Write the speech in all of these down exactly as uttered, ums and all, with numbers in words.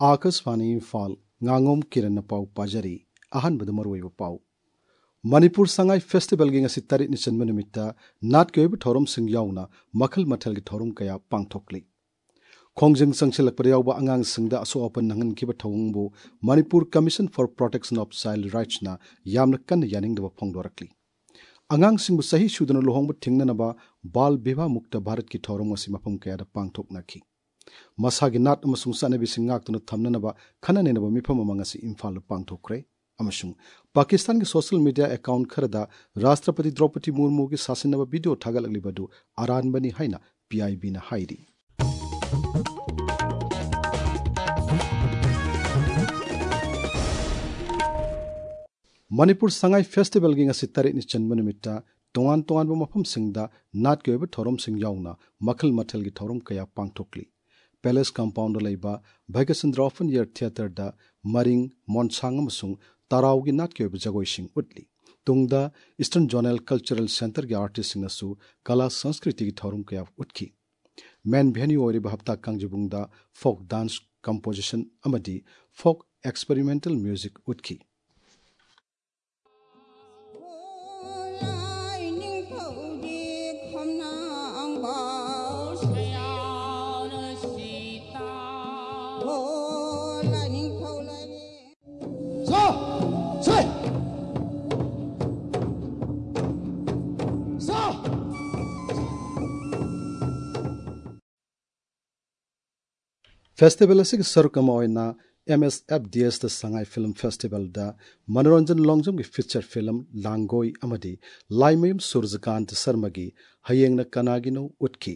आकाशवाणी इम्फाल nganगom किरण पाउ पाजरी अहन बदमरवैब पाउ मणिपुर संगाई फेस्टिवल गी ngasi tarit ni chanma numitta nat kyoib thorom sing yauna makhal mathal gi thorom kaya pangthokli khongjing sangsilakpa yawba angang singda aso open nangan kiba thawungbu Manipur Commission for Protection of Child Rights na yamna kan yaning daba phongdorakli angang singbu sahi sudana lohongba thingnanaba bal bivah mukta bharat ki thorom ngasi mapam kaya da pangthoknaki masagi nat amasung sanabi singak tuna thamnanaba khananenaba mifam amangasi imphal pangthokre amasung Pakistan ki social media account kharada Rashtrapati Draupadi Murmu ki sasinaba video thagalaglibadu aranbani haina P I B na hairi Manipur Sangai Festival gi ngasi tarit ni chanma numitta tongan tongan ba mafam singda nat kyoib thorom sing yauna makhal mathal gi thorom kaya pangthokli Palace Compound laiba Bhagasan Open Air Theatre da Maring Monsang amasung Tarau gi nat kyoib jagoi sing utli tungda Eastern Zonal Cultural Center gi artist singasu kala sanskriti gi thorom kaya utki main venue oriba hapta kangjibungda folk dance composition amadi folk experimental music utki Festival asig sarukama oina M S F D S the Sangai Film Festival da Manoranjan Longjam gi feature film Langoi amadi Laimayam Surjakant Sarmagi hayengna kanagino utki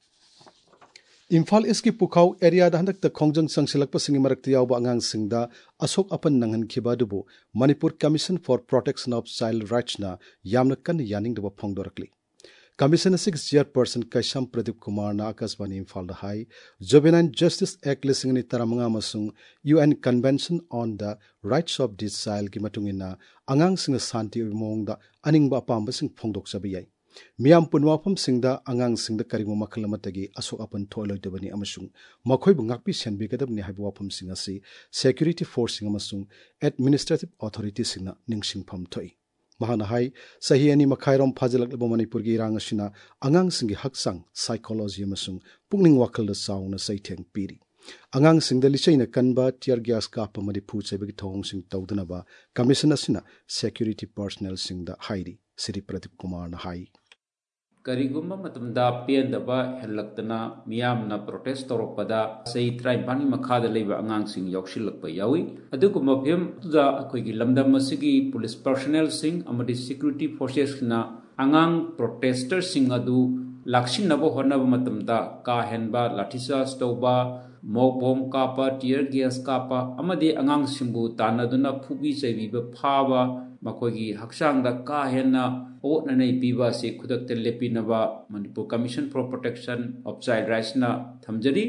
Imphal East ki Pukhau area da handak ta khongjang sangsilakpa singi marakti yawba angang singda asok apan nangan khibadubu Manipur Commission for Protection of Child Rights na yamna kan yaning da phongdorakli Commission six Chairperson Kaisham Pradeep Kumar na Akashvani Imphal da hai Juvenile Justice Act lising ni taramanga masung U N Convention on the Rights of the Child ki matungina angang singa santi mong da aningba apamba sing phongdok sabiyai Miam punwapam singda angang singda karingo makhalamatagi asok apan thoiloidabani amasung makhoi bu ngakpi senbi gadabni haibwapam singasi security force amasung administrative authority singna ningsingpham thoi mahana hai sahi ani makhairom phajalak Manipur gi rangasina angang singi haksang psychology amasung pungning wakal da sauna saitheng piri angang singda lichaina kanba tear gas ka pamadi phu chebagi thong sing tawdunaba commission asina security personnel singda hairi Sri Pradeep Kumar na hai Karigumma matumda piandaba helaktana miyamna protest toropada sei traibani makhada leiba angang sing yokshilakpa yawi adugumma phim tuda akoigi lamdam masigi police personnel sing amadi security forces na angang protesters sing adu lakshinaba honaba matumda ka henba lathisa stoba mokbom kapa tear gas kapa amadi angang singbu tanaduna phubi chaibiba phawa makoigi haksangda ka henna otnanai piba se khudakte lepinaba Manipur Commission for Protection of Child Rights na thamjari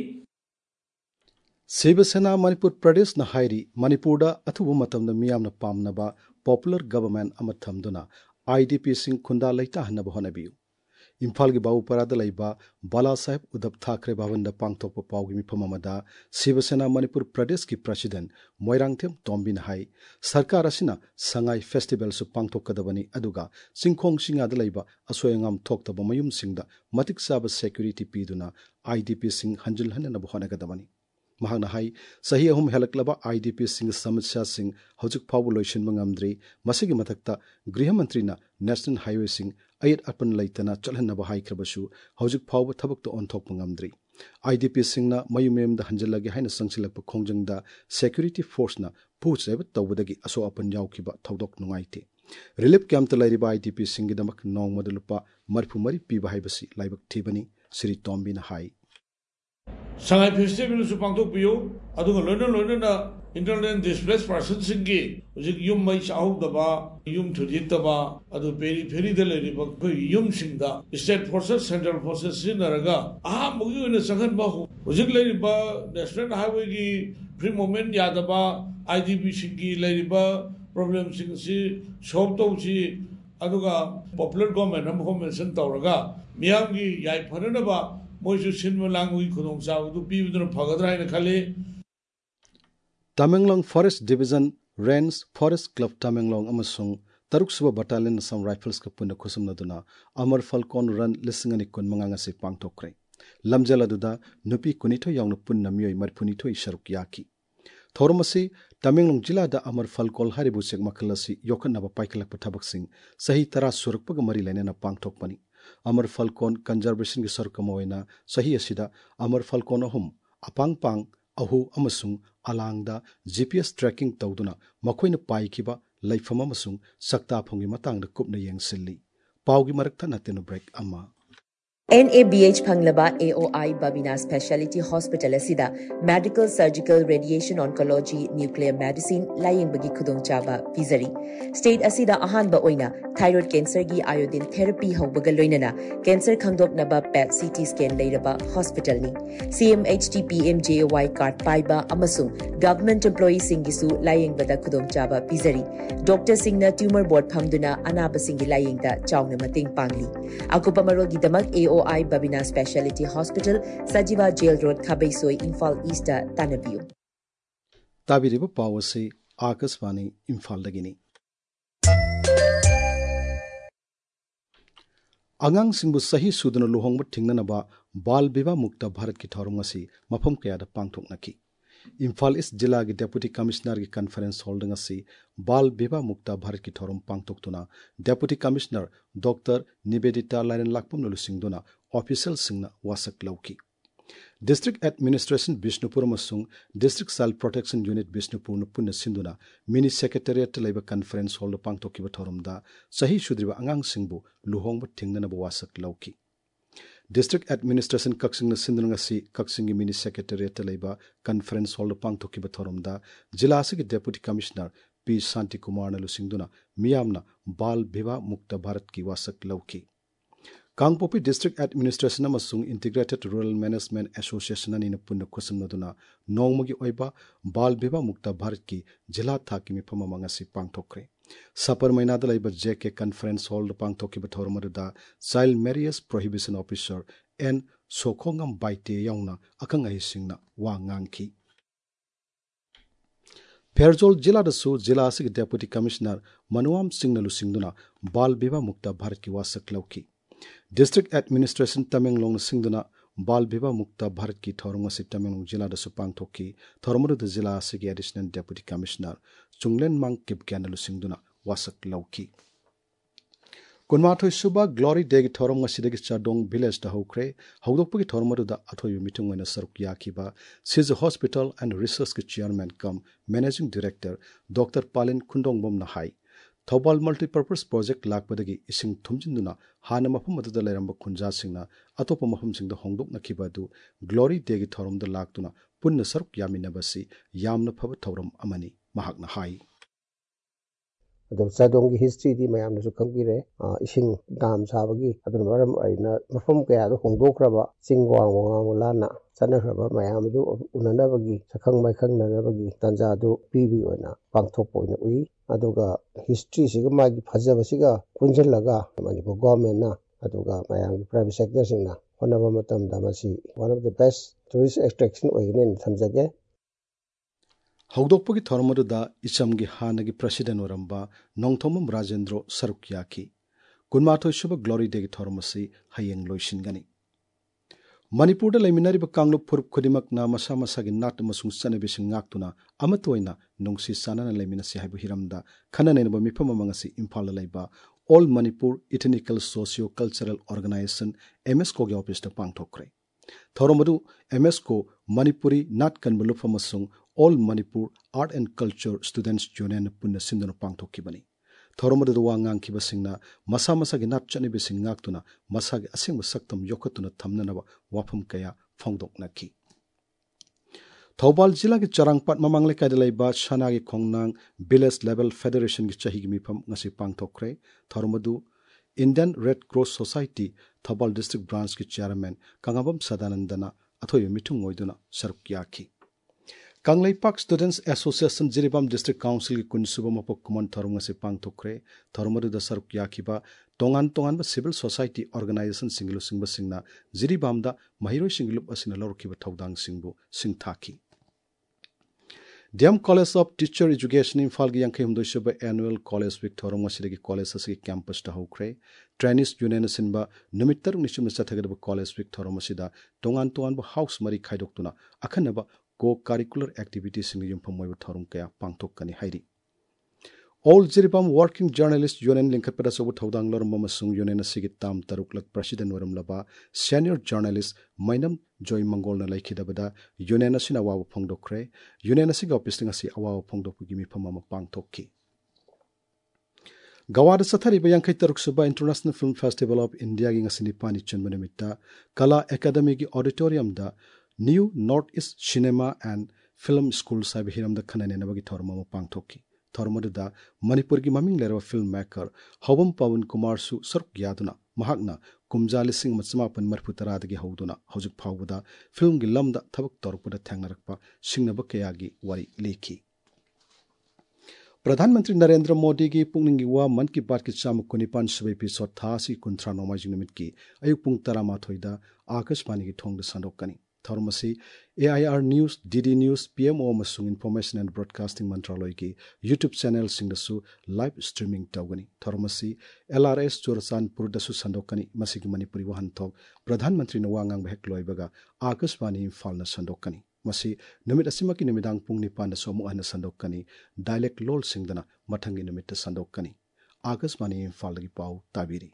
Sivasena Manipur Pradesh na hairi Manipurda athubu matamda miyamna pamnaba popular government ama thamduna I D P sing khunda laita hanaba honabiu Imphal gi babu parada laiba Bala Sahib Udhab Thackeray Bhavanda pangthokpa pawgi mifam amada Sivasena Manipur Pradesh ki President Moirangthem Tombin hai sarkar asina Sangai Festival su pangthokadabani aduga singkhong singa da laiba asoyangam thoktaba mayum singda matik saba security piduna I D P sing hanjil hanana bohanagadabani mahana hai sahi ahum helaklaba I D P sing samasya sing hojik phawu loisin mangamdri masigi mathakta griha mantri na national highway sing ayat apan laitana chalhanaba haikrabasu hojik phawu thabak to onthok mangamdri I D P sing na mayumem da hanjilagi haina sangsilakpa khongjangda security force na puchreba tawbadagi aso apan yawkiba thodok nungaite relief camp ta lairiba I D P sing gi damak nongmada lupa marfu mari piba haibasi laibak thibani Sri Tombi na hai Sangai Festival su pangtok piyo aduga lona lona na internal displaced persons singi ujik yum mai chahuk daba yum thudit daba adu peri peri de leri ba yum singda state forces central forces sinaraga aha mugi na sangan ba ujik leri ba national highway gi free moment yadaba I D P singi leri ba problem sing si solve to si aduga popular government am mention tawraga miyam gi yai phanana ba moisu sinma langui khudong chaw du pi biduna phagadra ina khali Tamenglong Forest Division Range Forest Club Tamenglong amasung taruk suba battalion Assam Rifles ka punna khusumnaduna Amar Falcon Run lisingani kun manganga se pangtokre lamjala duda nupi kunitho yawna punna miyoi marpunitho isharuk yaki Thormasi Tamenglong jila da Amar Falcon haribu sek makalasi yokanaba paikalak pathabak sing sahi tara surukpaga mari lainena pangtokpani Amar Falcon Conservation gi sarkamoina sahi asida Amar Falcon ahum apang pang ahu amasung alangda G P S tracking tawduna makoina paikiba laifam amasung sakta phongi matangda kupna yengsilli pawgi marakta natenu break ama N A B H Phanglaba A O I Babina Specialty Hospital asida Medical Surgical Radiation Oncology Nuclear Medicine laying bagi khudong chaba pizari State asida ahan ba oina thyroid cancer gi iodine therapy hawbaga loinana cancer khangdok naba P E T C T scan leiraba hospital ni C M H T P M J O Y card paiba amasung government employees singisu laying bada khudong chaba pizari Doctor Singna tumor board phamduna anaba singi laying da chawna mating pangli akupa marol gi damak A O I Babina Specialty Hospital, Sajiva Jail Road, Khabaisoi, Imphal East, Tanabiu. Tabiriba Pawasi, Akasvani, Imphal Dagini. Angang Singbu Sahi Sudana Luhongba Tingnanaba, Bal Biba Mukta Bharat ki Thorumasi, Mapam Kayada Pangthok Naki. Imphal East Jilla ki Deputy Commissioner ki Conference holding asi Bal Biba Mukta Bharat ki Thorum Pangthok tuna Deputy Commissioner Doctor Nibedita Laren Lakpam Lusingduna official singna wasak lauki District Administration Bishnupur amasung District Child Protection Unit Bishnupur na punna sinduna Mini Secretariat laiba Conference hall pangthoki ba thorumda sahi sudriba angang singbu luhongba tingnana ba wasak lauki District Administration Kaksing na sindunga si Kaksingi Mini Secretariat laiba Conference hall pangthoki ba thorumda Jila asigi Deputy Commissioner P Santi Kumar na lusingduna miyamna Bal Biba Mukta Bharat ki wasak lauki Kangpopi District Administration amasung Integrated Rural Management Association ani na punna khusumnaduna nongmagi oiba Bal Biba Mukta Bharat ki jila thaki mi phama mangasi pangthokre Sapar mainada laiba J K Conference Hall pangthoki ba thormaruda Child Marriage Prohibition Officer N Sokhongam Baite yauna akang ai singna wa ngangki Pherjol jila da su jila asig Deputy Commissioner Manuam Singh na lusingduna Bal Biba Mukta Bharat ki wasak lauki District Administration Tamenglong singduna Bal Biba Mukta Bharat ki thorunga si Tamenglong jila da su pangthoki thormaru da jila asig Additional Deputy Commissioner Chunglen Mang Kipkanalu singduna wasak lauki Kunmathoi suba Glory Day ki thorunga sidagi chadong village da hokre hawdokpagi thormaru da athoi meeting oina saruk yakiba Siz Hospital and Research ki chairman cum Managing Director Doctor Palin Khundongbom na hai Thobal Multipurpose Project lakpadagi ising thumjinduna hana mafam adada lairamba khunja singna atopa mafam singda hongdok nakibadu Glory Day ki thorum da laktuna punna saruk yaminabasi yamna phaba thorum amani mahakna hai adum sadong gi history di mayam na su kangire ising dam sabagi adun maram aina mafam kaya do hongdokraba singwang wang lana sanakhraba mayam du unanabagi sakhang mai khang nanabagi tanja du pibi oina pangthok poina ui aduga history siga magi phajaba siga kunjalaga manipur government na aduga mayam private sector singna honaba matam da masi one of the best tourist attraction oine thamjage Hawdokpagi thormaru da Ichamgi hanagi President oramba Nongthomam Rajendro Sarukyaki Kunmathoi suba Glory Day ki thormasi hayeng loisingani Manipur da laiminariba kanglup phurup khudimak na masa masa gi nat amasung sanabising ngaktuna amatoina nongsi sanana laiminasi haibu hiramda khananenba mifama mangasi Imphal laiba All Manipur Ethnical Socio-Cultural Organization M S C O gi office da pangthokre Thoromadu M S C O Manipuri Nat Kanbulup amasung All Manipur Art and Culture Students Union punna sinduna pangthokibani Thoromadu da wangang kibasingna masa masa gi nat chani bising ngaktuna masa gi asingba saktam yokatuna thamnanaba wafam kaya phongdoknaki Thobal jila gi charangpat mamangle kaidalaiba shana gi khongnang village level federation gi chahi gi mifam ngasi pangthokre Thoromadu Indian Red Cross Society Thobal District Branch ki chairman Kangabam Sadanandana athoy mitung oiduna sarukyaki Kanglai Park Students Association Jiribam District Council ki kunsuba mapok kuman thorunga se pangthokre thorumadu da sarukyaki ba tongan tongan ba civil society organization singlu singba singna Jiribam da mahiroi singlup asina lorki ba thodang singbu singthaki D M College of Teacher Education Imphal gi yankhai humdoi suba annual college week thorong masida gi college asigi campus ta hokre trainees union sinba numit taruk ni chumna chathagada college week thorong masida tongan tongan ba house mari khaidoktuna akhanaba co curricular activities sing yum phamoi ba thorong kaya pangthok kani hairi All Jiribam Working Journalist Union Linkapeda Sobu Thaudang Lorma Masung Union Asigi Tam Taruklak President Waram Laba Senior Journalist Mainam Joy Mangol na Laikidabada Union Asina Awa Pongdokre Union Asiga Opisting Asi Awa Pongdokugimi Pamama Pangtoki Gawada Sathari Bayankai Taruksuba International Film Festival of India Ging Asini Pani Chanmanamita Kala Academy Gi Auditorium da New Northeast Cinema and Film School Sabihiram da Khanane Nabagi Thorma Pangtoki Thormada Manipur gi maming lera filmmaker Hawam Pawan Kumar su saruk yaduna mahakna kumja lising matsamapan marputara dagi hauduna haujuk phawda film gi lamda thabak torpuda thangnarakpa singnaba kayagi wari lekhi Pradhan Mantri Narendra Modi gi pungningi wa man ki baat ki cham kunipan subai episode thasi kunthra nomai jingmit ki ayuk pung tarama thoida akashmani gi thongda sandokani Thormasi A I R News, D D News, P M O Masung Information and Broadcasting Mantraloy ki YouTube channel singdasu live streaming tawgani. Thormasi L R S Churasan Purdasu Sandokani Masigi Manipuri Wahan Thok Pradhan Mantri Nawangang Behekloy Baga Akashwani Imphal na Sandokani. Masi namit asimaki namidang pung nipan na somu ana Sandokani dialect lol singdana mathangi namit Sandokani. Akashwani Imphal gi pau tabiri.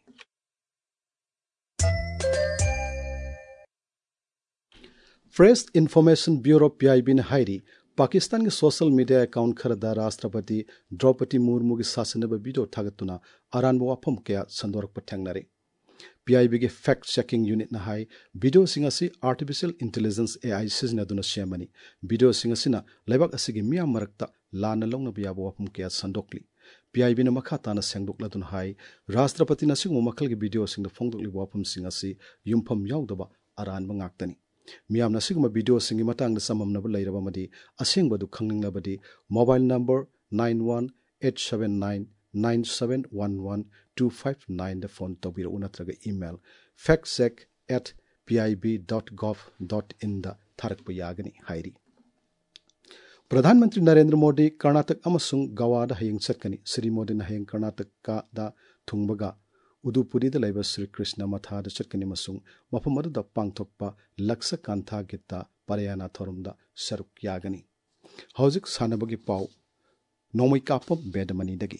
Press Information Bureau P I B ने हाइरी पाकिस्तान के social media account Khardah राष्ट्रपति द्रौपदी मुर्मू की शासनब video थागतुना अरान वाफम क्या संदोरक पठंगनरे P I B के फैक्ट चेकिंग यूनिट न हाई वीडियो सिंग असि आर्टिफिशियल इंटेलिजेंस A I सिजनदुना सेमनी वीडियो सिंग असिना लेबाक असिगी मिया मरकता लान लौंगनब याब वाफम क्या संदोकली P I B न मखा ताना सेंगदोकलदुन हाई राष्ट्रपति नसिगो मखल के वीडियो सिंग फोंगदोकली वाफम सिंग असि युमफम याउदबा Aran बंगाक्तनी Miyamna sigma video singi matang na samam na balay rabamadi asing badu khangning na badi mobile number nine one eight seven nine nine seven one one two five nine the phone tawbira unatraga email factcheck at pib dot gov dot in da tharak pa yagani hairi Pradhan Mantri Narendra Modi Karnataka amasung Goa da hayeng chatkani Sri Modi na hayeng Karnataka da thungbaga Udupuri da laiba Sri Krishna Matha da chatkani masung mafamadu da pangthokpa laksa kantha gita parayana thorumda saruk yagani Hauzik sanabagi pau nomai kapam bedamani dagi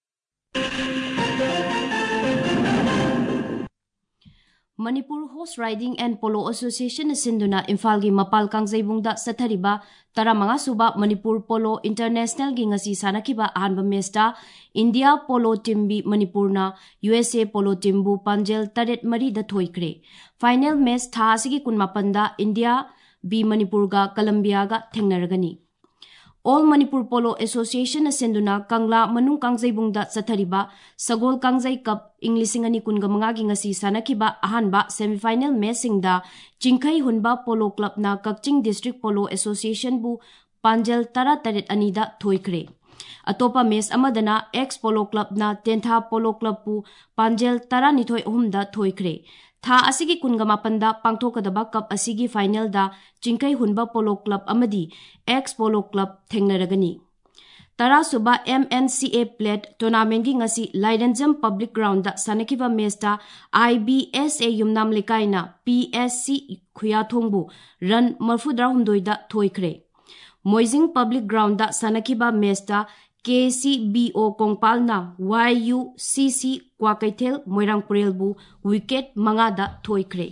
Manipur Horse Riding and Polo Association Sinduna Imphal gi Mapal Kangzaibungda Sathariba Taramanga Suba Manipur Polo International gi ngasi sanakiba ahanba mesta India Polo Team bi Manipurna U S A Polo Team bu Panjel Taret Mari da thoikre Final match tha asigi kunmapanda India bi Manipur ga Colombia ga thengnaragani All Manipur Polo Association Sinduna Kangla Manung Kangzaibungda Sathariba Sagol Kangzai Cup Englising ani kunga mangagi ngasi sanakiba ahanba semifinal matching da Chingkai Hunba Polo Club na Kakching District Polo Association bu Panjel Tara Taret Anida thoikre Atopa match amadana X Polo Club na Tentha Polo Club bu Panjel Tara nithoi ahumda thoikre Tha asigi kunga mapanda pangthokadaba cup asigi final da Chingkai Hunba Polo Club amadi X Polo Club thengnaragani Tara suba M N C A plate tournament gi ngasi Laidenjam Public Ground da sanakiba match da I B S A yumnam lekaina P S C Khuyathongbu run marfudra humdoi da thoikre Moijing Public Ground da sanakiba match da K C B O Kongpal na Y U C C Kwakaithel Moirang Purelbu wicket mangada thoikre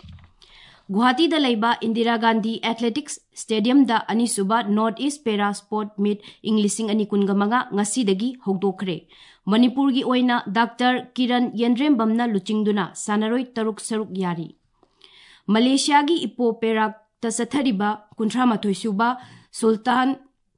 Guwahati da laiba Indira Gandhi Athletics Stadium da anisuba North East Para Sport Meet Englising ani kunga manga ngasi dagi hogdokre Manipur gi oina Doctor Kiran Yendrembamna luchingduna sanaroi taruk saruk yari Malaysia gi Ipoh Perak ta sathariba kunthamathoi suba Sultan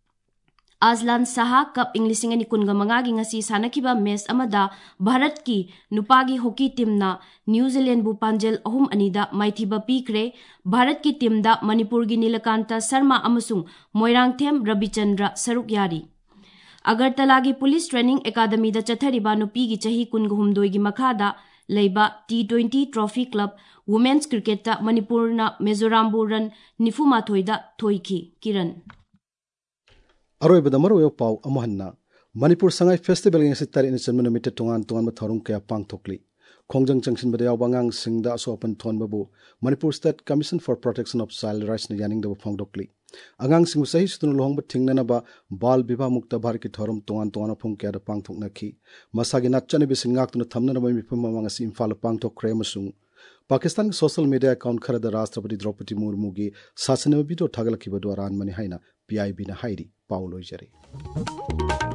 Azlan Saha Cup Englising ani kunga mangagi ngasi sanakiba match amada Bharat ki nupagi hockey team na New Zealand bu Panjel ahum anida maithiba pikre Bharat ki team da Manipur gi Nilakanta Sharma amasung Moirangthem Rabichandra saruk yari Agartala gi Police Training Academy da chathariba nupi gi chahi kunguhumdoi gi makhada leiba T twenty Trophy Club Women's Cricket ta Manipur na Mizoram bu run nifuma thoida thoiki Kiran अरोइबदा मरुयो पाउ अमहन्ना Manipur Sangai festival ngasi tari ni chanmana mite tongan tongan tharung kaya pangthokli khongjang changsin bada yaw bangang singda asopan thon babu Manipur State Commission for Protection of Child Rights na yaning da phongdokli angang sing sahi sutun lohong ba thingna ba bal bibha mukta bhar ki thorum tongan tongan phong kaya da pangthokna khi masagi natchani bi singak tuna thamna ba mi phum manga si imphal pangthok kre masung Pakistan social media account khara da Rashtrapati Draupadi Murmu gi sasana video thagala ki ba dwaran mani haina P I B na hairi pauloi jare